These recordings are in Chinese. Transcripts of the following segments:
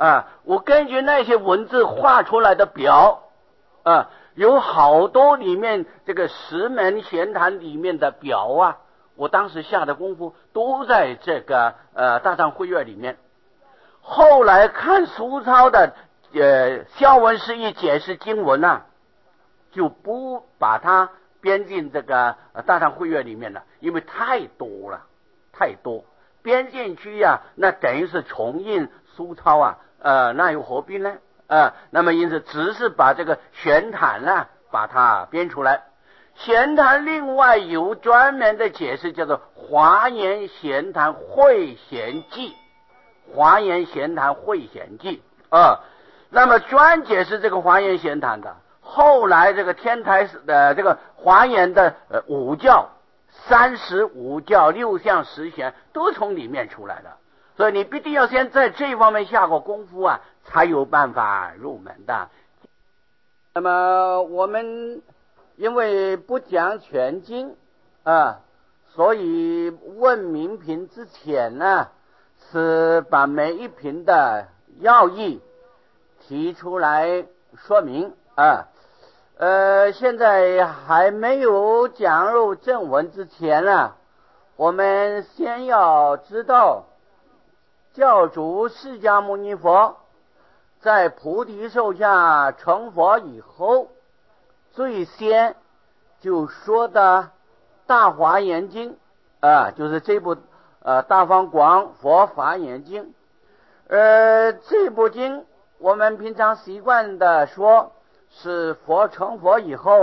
我根据那些文字画出来的表有好多里面这个石门闲谈里面的表我当时下的功夫都在这个大藏会阅里面。后来看苏超的消文释义解释经文就不把它编进这个大藏会阅里面了，因为太多了，太多编进去那等于是重印苏超那又何必呢？那么因此只是把这个玄谈把它编出来。玄谈另外有专门的解释，叫做华严闲谈会显记，华严闲谈会显记那么专解释这个华严闲谈的。后来这个天台这个华严的五教、35教、六相十贤都从里面出来的，所以你必定要先在这方面下过功夫才有办法入门的。那么我们因为不讲全经所以问名品之前是把每一品的要义提出来说明现在还没有讲入正文之前我们先要知道教主释迦牟尼佛在菩提树下成佛以后，最先就说的大华严经就是这部大方广佛华严经。这部经我们平常习惯的说是佛成佛以后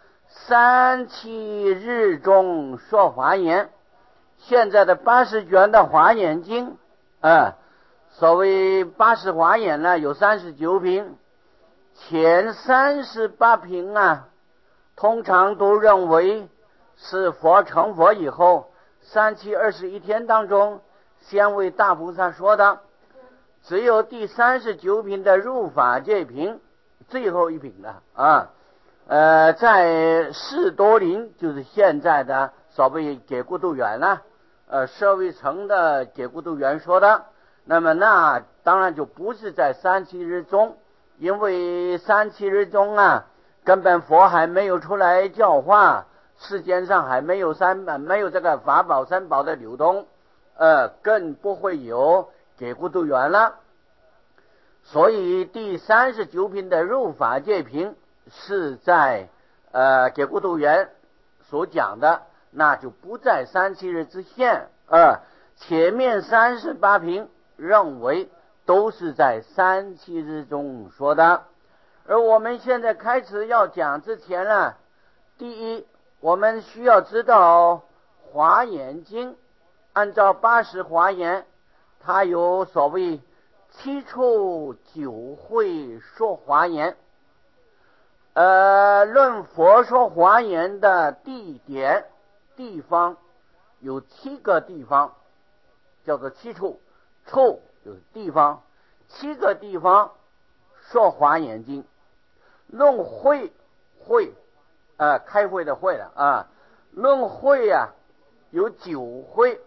37日中说华严。现在的80卷的华严经所谓80华严有39品，前38品通常都认为是佛成佛以后3721天当中先为大菩萨说的，只有第39品的入法界品最后一品了在士多林，就是现在的所谓解孤独园舍卫城的解孤独园说的。那么那当然就不是在37日中，因为37日中根本佛还没有出来教化，世间上还没有这个法宝三宝的流通更不会有解孤独园了。所以第39品的入法界品是在解孤独园所讲的，那就不在37日之前前面38品认为都是在37日中说的。而我们现在开始要讲之前第一我们需要知道华严经按照80华严它有所谓7处9会说华严论佛说华严的地方有7个地方，叫做7处，处就是地方，7个地方说华严经。论会开会的会了论会有9会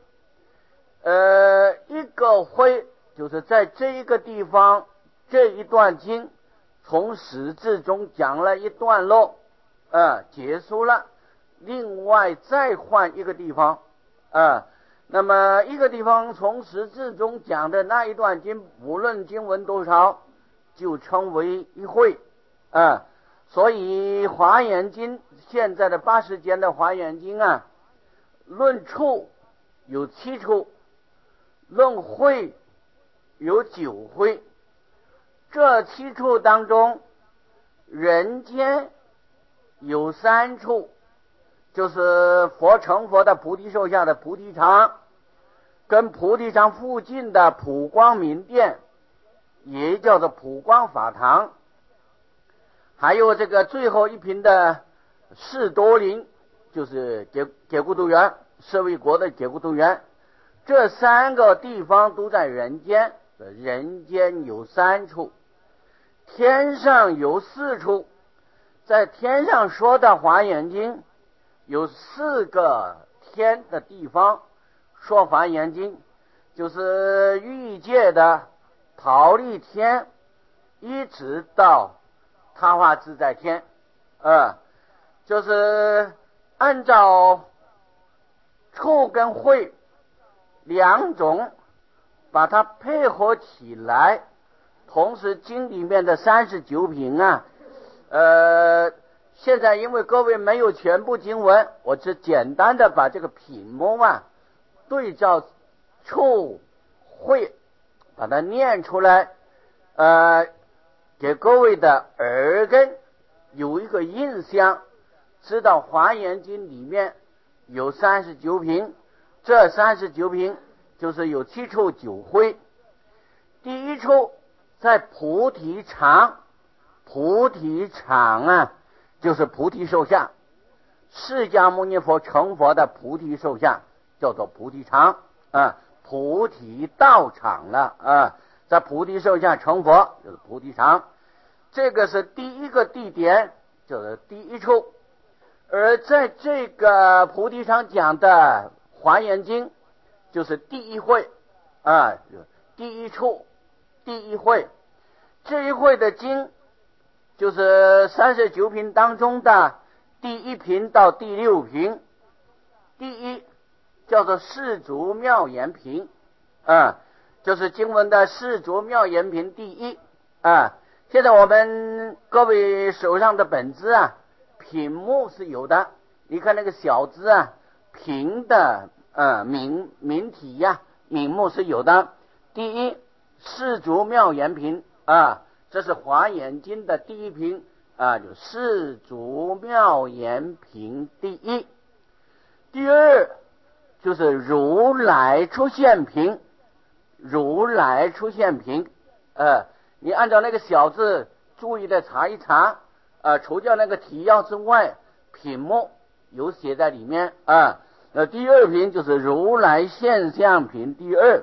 一个会就是在这一个地方这一段经从始至终讲了一段落结束了，另外再换一个地方那么一个地方从始至终讲的那一段经，无论经文多少就称为一会所以华严经现在的80卷的华严经论处有7处，论会有9会。这7处当中，人间有3处，就是佛成佛的菩提树下的菩提场，跟菩提场附近的普光明殿，也叫做普光法堂，还有这个最后一品的士多林，就是解孤独园，舍卫国的解孤独园。这3个地方都在人间，人间有3处，天上有4处。在天上说的华严经有4个天的地方说华严经，就是欲界的、 忉利天一直到他化自在天，就是按照处跟会两种把它配合起来，同时经里面的39品啊，现在因为各位没有全部经文，我只简单的把这个品目啊对照处会把它念出来，给各位的耳根有一个印象，知道华严经里面有39品，这39品就是有7处9会。第一处在菩提场，菩提场啊就是菩提受像，释迦牟尼佛成佛的菩提受像叫做菩提场菩提道场了在菩提受像成佛就是菩提场，这个是第一个地点，就是第一处。而在这个菩提场讲的华严经就是第一会第一处第一会，这一会的经就是39品当中的第一品到第6品。第一叫做世俗妙言品就是经文的世俗妙言品第一现在我们各位手上的本子品目是有的，你看那个小字品的名体名目是有的。第一世俗妙言品这是华严经的第一品就世俗妙言品第一。第二就是如来出现品，如来出现品你按照那个小字注意的查一查除掉那个提要之外，品目有写在里面那第二品就是如来现象品第二。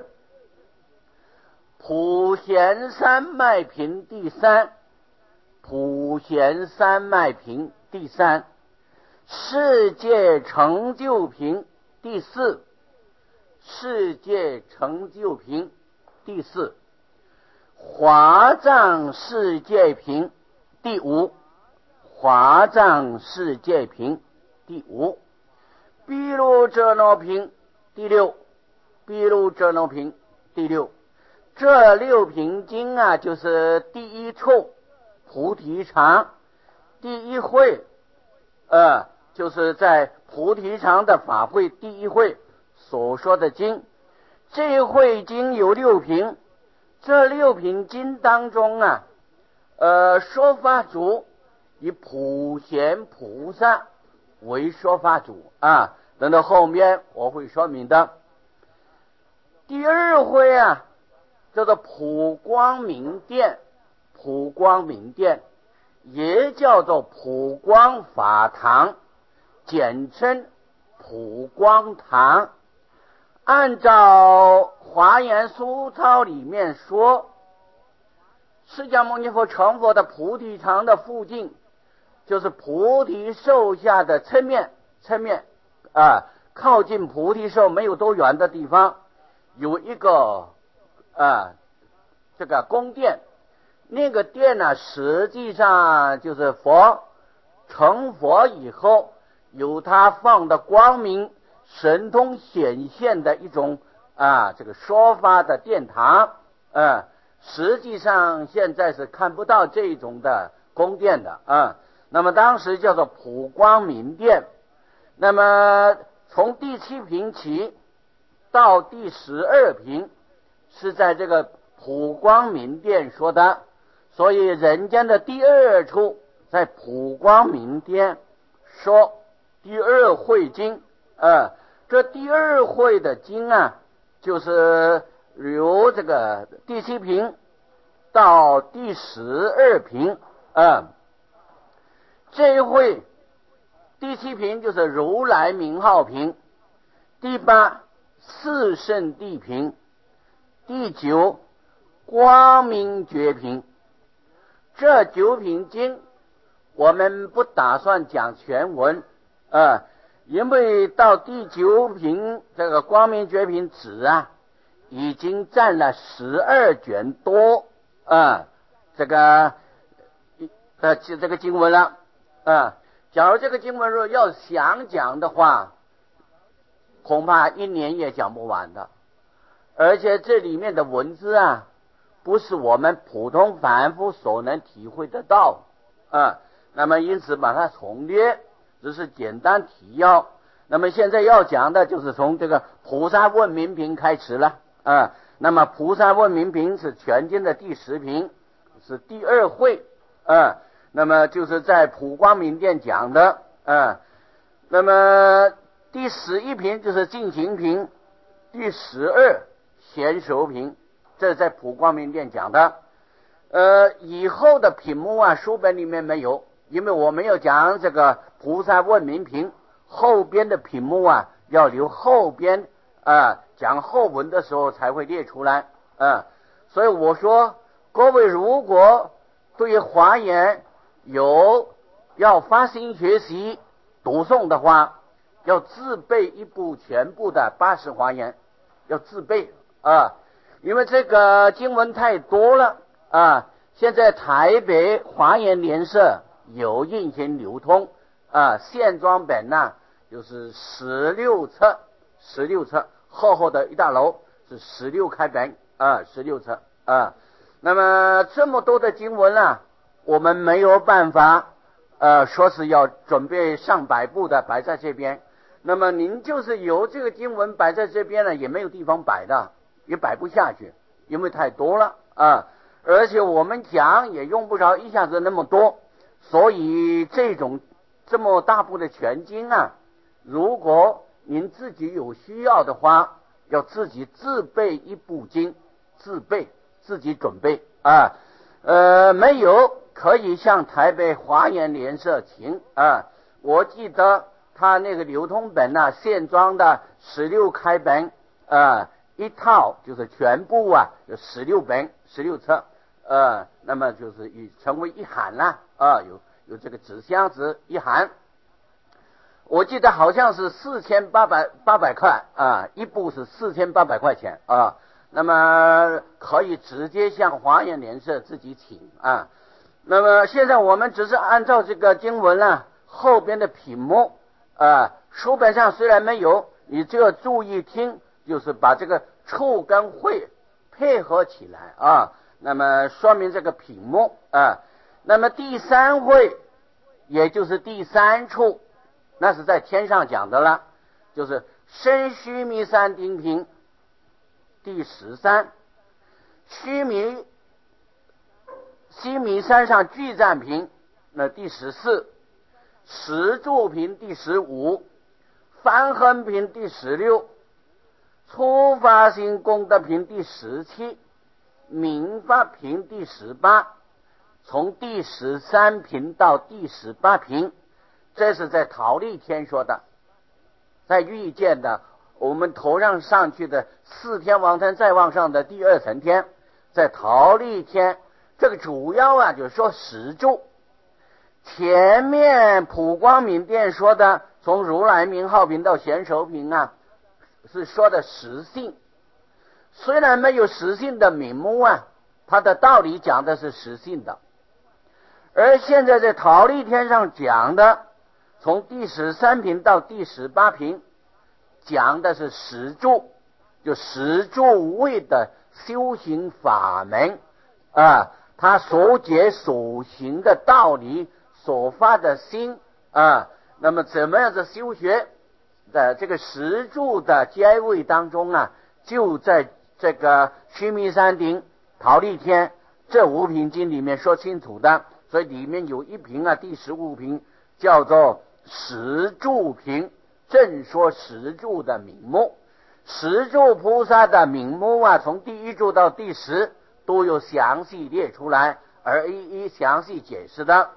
普贤三昧品第三，普贤三昧品第三。世界成就品第四，世界成就品第四。华藏世界品第五，华藏世界品第五。毗卢遮那品第六，毗卢遮那品第六。这6品经就是第一处菩提场，第一会就是在菩提场的法会第一会所说的经。这一会经有6品，这6品经当中说法主以普贤菩萨为说法主等到后面我会说明的。第二会叫做普光明殿，普光明殿也叫做普光法堂，简称普光堂。按照华严疏钞里面说，释迦牟尼佛成佛的菩提场的附近就是菩提树下的侧面靠近菩提树没有多远的地方有一个这个宫殿，那个殿实际上就是佛成佛以后有他放的光明神通显现的一种这个说法的殿堂实际上现在是看不到这种的宫殿的那么当时叫做普光明殿。那么从第7品起到第12品是在这个普光明殿说的，所以人间的第二处在普光明殿说第二会经这第二会的经就是由这个第7品到第12品这一会第7品就是如来名号品，第8四圣谛品，第9光明觉品。这9品经我们不打算讲全文因为到第9品这个光明觉品指已经占了12卷多这个经文了假如这个经文若要详讲的话，恐怕1年也讲不完的。而且这里面的文字不是我们普通凡夫所能体会得到那么因此把它重略，只是简单提要。那么现在要讲的就是从这个菩萨问明品开始了那么菩萨问明品是全经的第10品，是第2会那么就是在普光明殿讲的那么第11品就是净行品，第12贤首品，这是在普光明殿讲的以后的品目书本里面没有，因为我没有讲这个菩萨问明品，后边的品目要留后边讲后文的时候才会列出来所以我说各位如果对于华严有要发心学习读诵的话，要自备一部全部的80华严，要自备因为这个经文太多了现在台北华严联社有印行流通线装本就是16册厚厚的一大楼，是16开本16册那么这么多的经文我们没有办法说是要准备上百部的摆在这边，那么您就是有这个经文摆在这边也没有地方摆的，也摆不下去，因为太多了而且我们讲也用不着一下子那么多，所以这么大部的全经如果您自己有需要的话，要自己自备一部经，自己准备没有可以向台北华严联社请我记得他那个流通本线装的16开本一套就是全部有16本16册那么就是已成为一函了有这个纸箱子一函，我记得好像是4800块一部是4800块钱那么可以直接向华严联社自己请那么现在我们只是按照这个经文后边的品目书本上虽然没有，你就要注意听，就是把这个处跟会配合起来那么说明这个品目那么第3会也就是第3处，那是在天上讲的了，就是深须弥山顶品第13，须弥山上具赞品那第14，十住品第15，梵行品第16，初发心功德品第17，明法品第18，从第13品到第18品，这是在忉利天说的，在欲见的我们头上去的4天王天再往上的第2层天，在忉利天这个主要就是说十住。前面普光明殿说的从如来名号品到贤首品是说的实性，虽然没有实性的名目它的道理讲的是实性的，而现在在忉利天上讲的从第13品到第18品讲的是十住，就十住位的修行法门他所解所行的道理，所发的心那么怎么样的修学的这个十住的阶位当中就在这个须弥山顶忉利天这5品经里面说清楚的，所以里面有一品第15品叫做十住品，正说十住的名目，十住菩萨的名目从第1住到第10都有详细列出来，而一一详细解释的。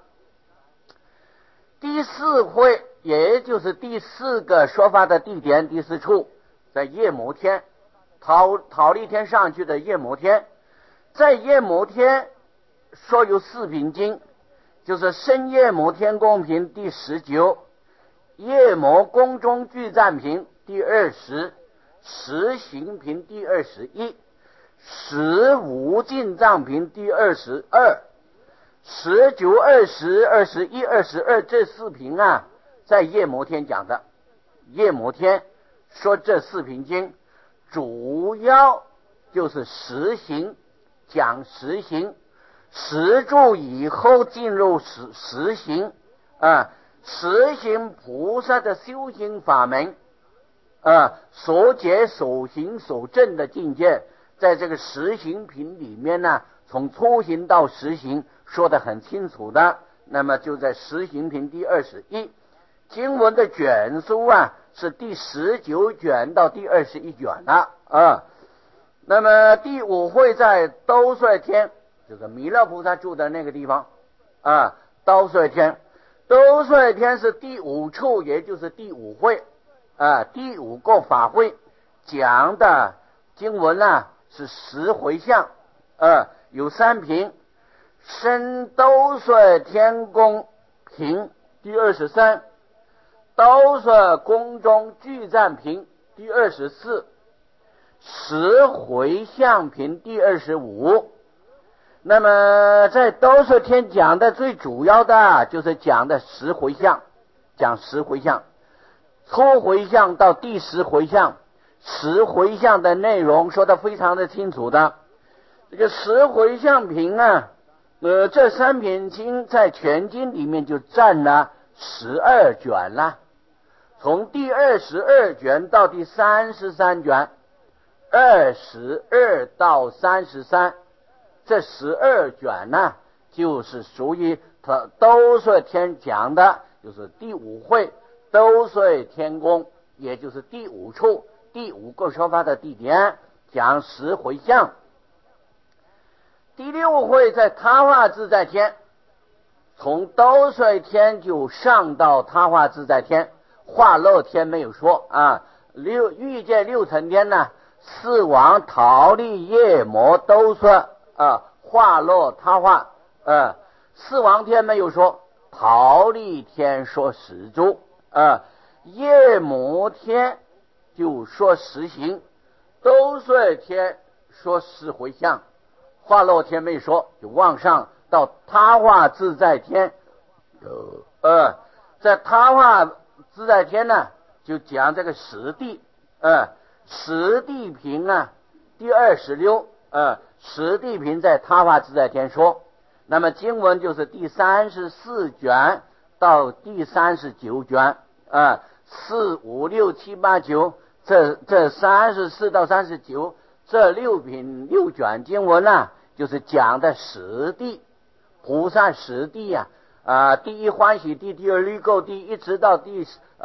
第4会也就是第4个说法的地点，第4处在夜摩天，忉利天上去的夜摩天，在夜摩天说有4品经，就是深夜摩天宫品第19，夜摩宫中具赞品第20， 十行品第21，十无尽藏品第22，19、20、21、22这4品啊，在夜摩天讲的。夜摩天说这4品经主要就是实行，讲实行，实住以后进入实行实行菩萨的修行法门所解所行所证的境界，在这个实行品里面呢，从初行到实行说得很清楚的。那么就在实行品第21，经文的卷数啊是第19卷到第21卷了那么第5会在兜率天，就是弥勒菩萨住的那个地方兜率天。兜率天是第5处，也就是第5会第5个法会，讲的经文呢是10回向有3品。深兜率天宫品第23，兜率宫中具赞品第24，十回向品第25。那么在兜率天讲的最主要的就是讲的10回向，讲10回向，初回向到第10回向，10回向的内容说得非常的清楚的。这个10回向品这3品经在全经里面就占了12卷了，从第22卷到第33卷，22到33，这12卷呢，就是属于兜率天讲的，就是第5会兜率天宫，也就是第5处第5个说法的地点，讲10回向。第6会在他化自在天，从兜率天就上到他化自在天，化乐天没有说欲界6层天呢，四王桃利夜摩兜率化乐他化四王天没有说，桃利天说10住夜摩天就说10行，兜率天说10回向，化乐天没说，就往上到他化自在天在他化自在天呢，就讲这个十地十地品第26十地品在他化自在天说。那么经文就是第34卷到第39卷4、5、6、7、8、9，这34到39这6品6卷经文就是讲的十地菩萨十地第一欢喜地，第2离垢地，一直到第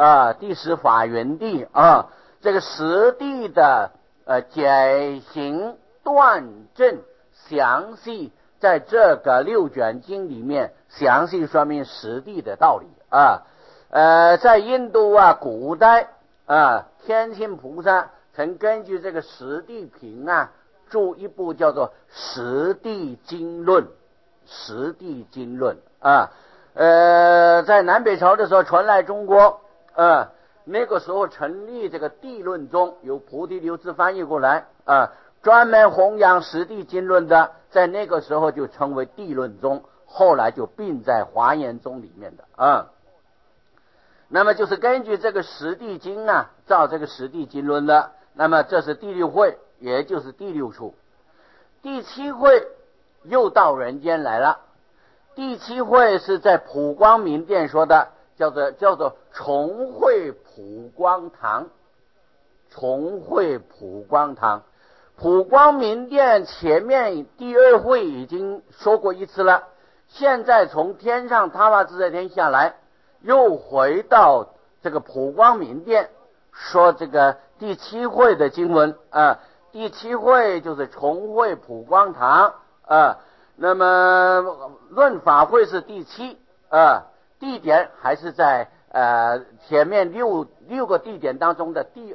10法缘地这个十地的解行断证详细在这个6卷经里面详细说明十地的道理在印度古代天亲菩萨曾根据这个十地品著一部叫做十地经论。十地经论在南北朝的时候传来中国那个时候成立这个地论宗，由菩提流支翻译过来专门弘扬十地经论的，在那个时候就称为地论宗，后来就并在华严宗里面的那么就是根据这个十地经照这个十地经论的。那么这是第6会，也就是第6处。第7会又到人间来了。第7会是在普光明殿说的，叫做重会普光堂。重会普光堂，普光明殿前面第2会已经说过一次了，现在从天上他化自在天下来，又回到这个普光明殿说这个第7会的经文第7会就是重会普光堂那么论法会是第7地点还是在前面六个地点当中的第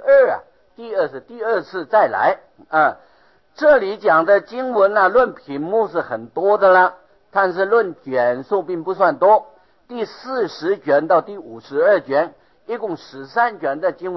2是第2次再来这里讲的经文论品目是很多的了，但是论卷数并不算多。第40卷到第52卷一共13卷的经文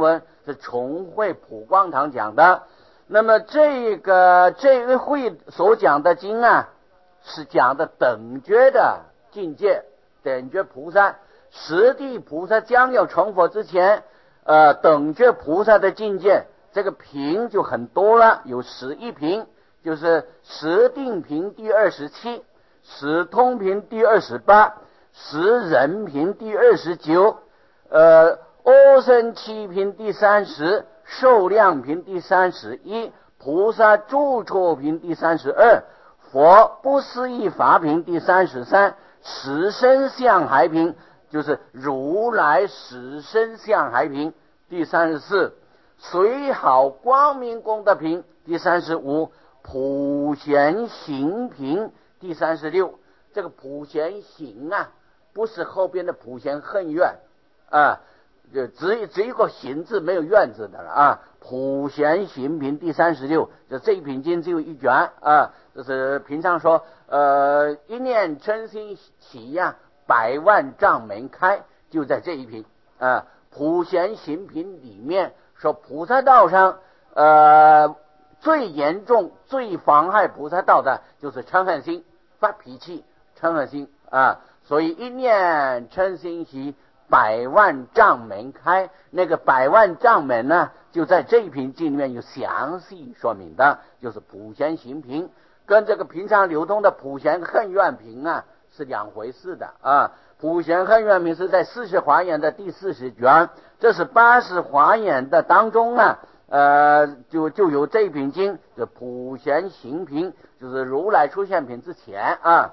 是重会普光堂讲的。那么这一会所讲的经啊，是讲的等觉的境界，等觉菩萨，实地菩萨将要成佛之前，等觉菩萨的境界，这个品就很多了，有11品，就是十定品第27，十通品第28，十人品第29，阿僧祇品第30，受量品第31，菩萨住处品第32，佛不思议法品第33，实身相海品就是如来实身相海品第34，随好光明功德品第35，普贤行品第36。这个普贤行啊，不是后边的普贤恨怨啊，只一个行字，没有怨字的了啊。普贤行品第36，就这一品经只有一卷啊，就是平常说一念真心起呀，百万障门开，就在这一品啊。普贤行品里面说，菩萨道上最严重最妨害菩萨道的就是嗔恨心，发脾气，嗔恨心啊。所以一念嗔心起，百万障门开，那个百万障门呢，就在这一品经里面有详细说明的，就是普贤行品跟这个平常流通的普贤恨怨品啊是两回事的啊。普贤恨怨品是在40华严的第40卷，这是80华严的当中啊，就有这一品经，就普贤行品，就是如来出现品之前啊。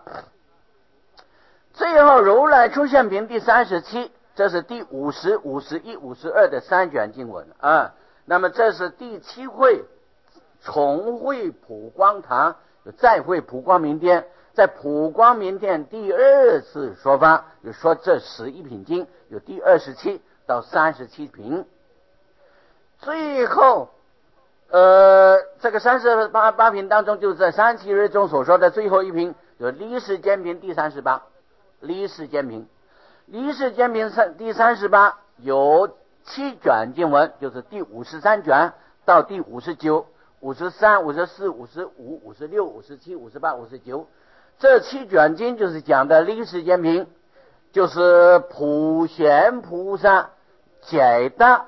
最后如来出现品第37，这是第50、51、52的3卷经文啊。那么这是第7会重会普光堂，再会普光明殿，在普光明殿第2次说法，就说这11品经有第27到37品。最后这个38品当中，就在37日中所说的最后一品，有离世间品第38，离世间品。离世间品第38有7卷经文，就是第53卷到第59、53、54、55、56、57、58、59，这7卷经就是讲的离世间品，就是普贤菩萨解答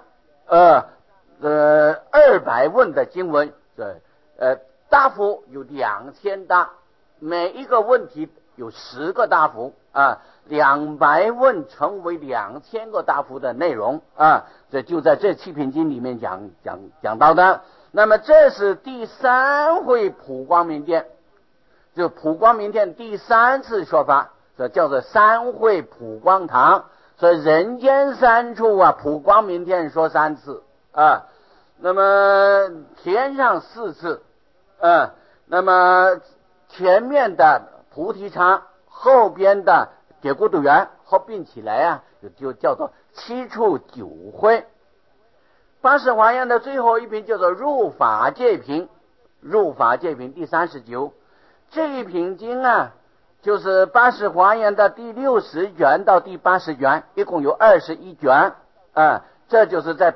200问的经文，答复有2000答，每一个问题有10个答复啊，200问成为2000个答复的内容啊，这就在这7品经里面讲到的。那么这是第3会普光明殿，就普光明殿第3次说法，这叫做3会普光堂。所以人间3处啊，普光明殿说3次啊，那么天上4次那么前面的菩提刹，后边的解孤独园合并起来啊，就叫做7处9会。80华严的最后一品叫做入法界品，入法界品第39。这一品经啊，就是80华严的第60卷到第80卷，一共有21卷这就是在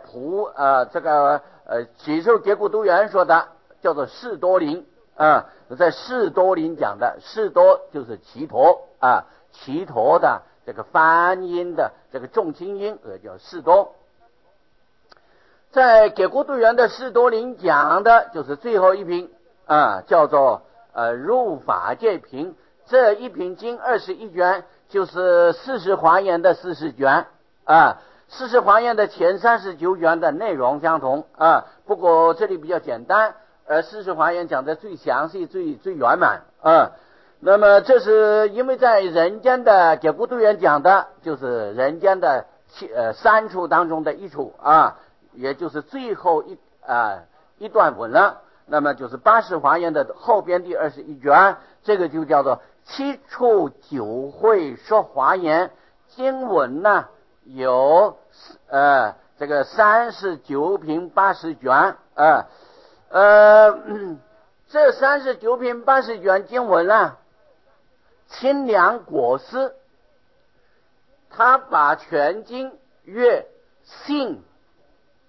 起受解孤独园说的，叫做士多林在士多林讲的，士多就是齐陀齐陀的这个翻音的这个重轻音叫士多。在解孤独园的士多林讲的就是最后一品叫做入法界品。这一品经21卷，就是40华严的40卷40华严的前39卷的内容相同不过这里比较简单，40华严讲的最详细、最圆满那么这是因为在人间的解孤独园讲的，就是人间的3处当中的1处也就是最后一段文了。那么就是80华严的后边第21卷，这个就叫做7处9会说华严。经文呢有这个39品80卷这39品80卷经文呢，清凉果师他把全经乐性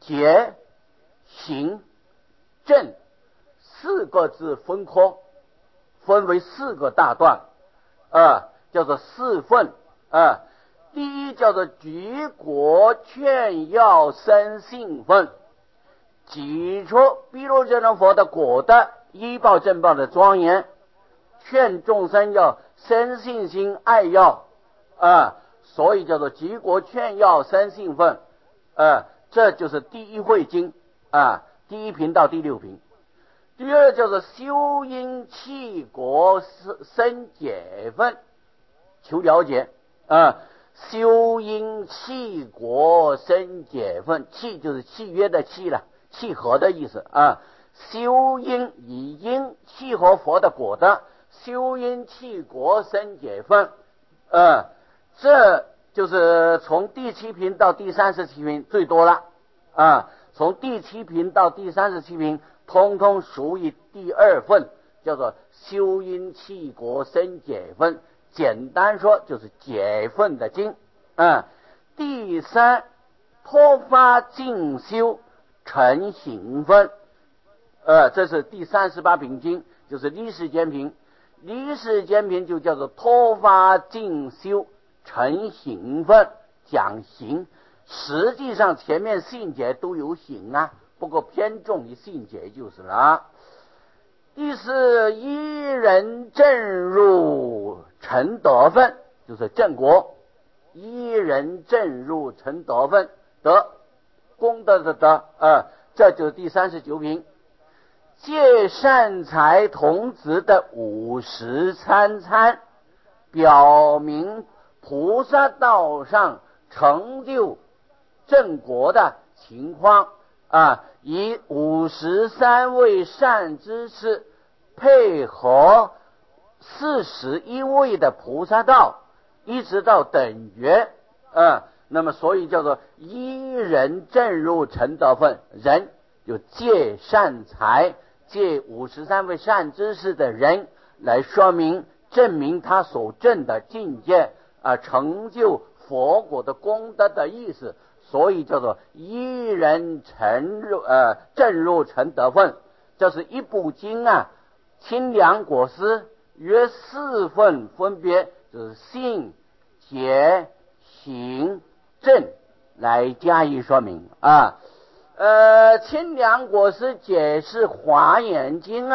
节、行、正四个字分科，分为四个大段，叫做四分。第一叫做举国劝要生信分，举出毗卢遮那佛的果德依报正报的庄严，劝众生要生信心爱要，所以叫做举国劝要生信分。这就是第一会经，第一品到第六品。第二叫做修因弃国生解分，求了解，修因弃国生解分，契就是契约的契了，契合的意思修因以因契合佛的果的，修因弃国生解分，这就是从第七品到第37品最多了，从第七品到第37品通通属于第二份，叫做修因弃国生解分，简单说就是解分的经。第三脱发进修成行分，这是第38品经，就是离世间品。离世间品就叫做脱发进修成行分，讲行。实际上前面信解都有行不过偏重于信解就是了。第四一人正入成德分，就是正果。一人正入成德分，德功德的德，这就是第39品。借善财童子的50参参，表明菩萨道上成就正果的情况，以53位善知识配合41位的菩萨道，一直到等觉，那么所以叫做一人正入成德分，人就借善财，借53位善知识的人来说明证明他所证的境界，成就佛果的功德的意思，所以叫做一人正入成德分。这是一部经清凉果实约4份，分别就是信解行正来加以说明清凉果实解释华严经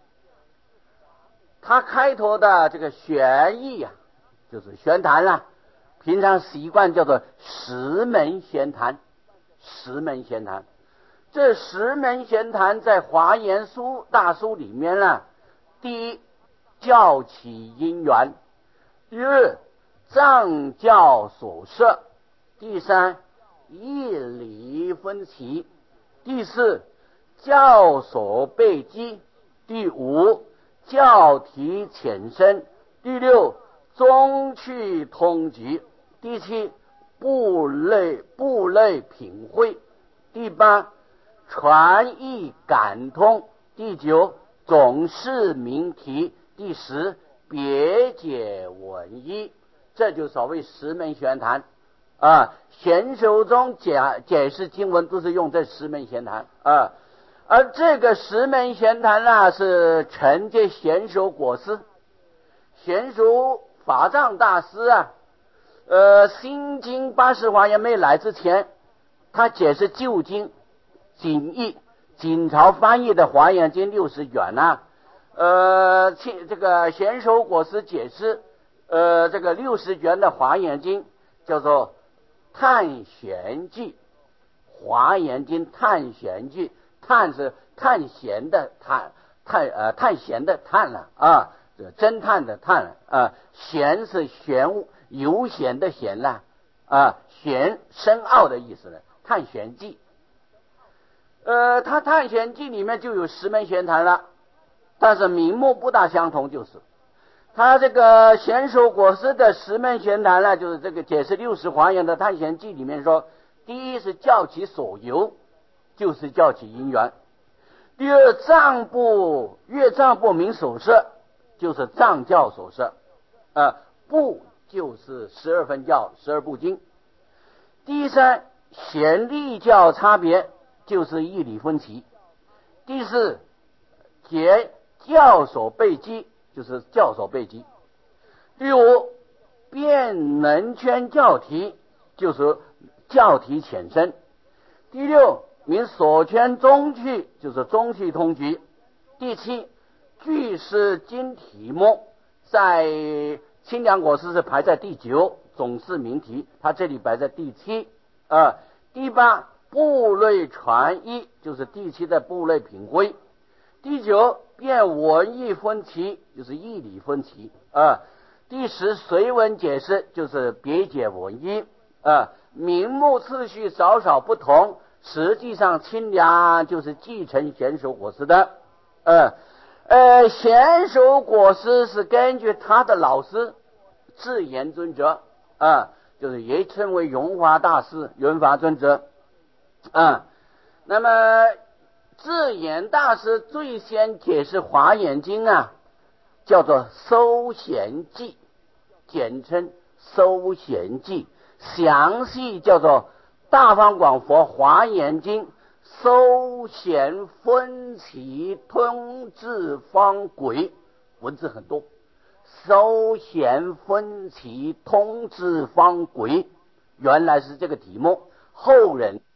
它开头的这个玄义就是玄谈平常习惯叫做十门玄谈。十门玄谈，这十门玄谈在华严书大书里面第一教起因缘，第二藏教所摄，第三义理分歧，第四教所备机，第五教题浅深，第六中趣通集，第七部类品会，第八传译感通，第九总释名题，第十别解文义。这就所谓十门玄谈显手中解释经文都是用这十门玄谈而这个十门玄谈是承接显手果师，显手法藏大师心经80华严没来之前，他解释旧经锦译，锦朝翻译的华严经60卷这个显手果师解释这个60卷的华严经叫做探玄记，华严经探玄记，探是探险的探险的探侦探的探玄是悠闲的闲玄深奥的意思了，探玄记。他探玄记里面就有十门玄谈了，但是名目不大相同，就是他这个显手果师的十门玄谈就是这个解释60华严的探玄记里面说，第一是教其所由，就是教其因缘；第二乐藏部名所摄，就是藏教所摄部就是12分教12部经；第三显立教差别， 就是义理分歧。第四，解教所备机，就是教所备机。第五，辩能圈教题，就是教题浅深。第六，明所圈中去，就是中去通局。第七，句式经题目，在清凉国师是排在第9，总是名题，它这里排在第7。第八，部类传译，就是第7的部类品规。第9，辩文义分歧，就是义理分歧。第10，随文解释，就是别解文义。名目次序少少不同，实际上清凉就是继承贤首果师的。贤首果师是根据他的老师智严尊者，就是也称为荣华大师圆法尊者。那么智严大师最先解释华严经叫做搜贤记，简称搜贤记，详细叫做大方广佛华严经搜贤分歧通智方轨，文字很多。搜贤分歧通智方轨，原来是这个题目，后人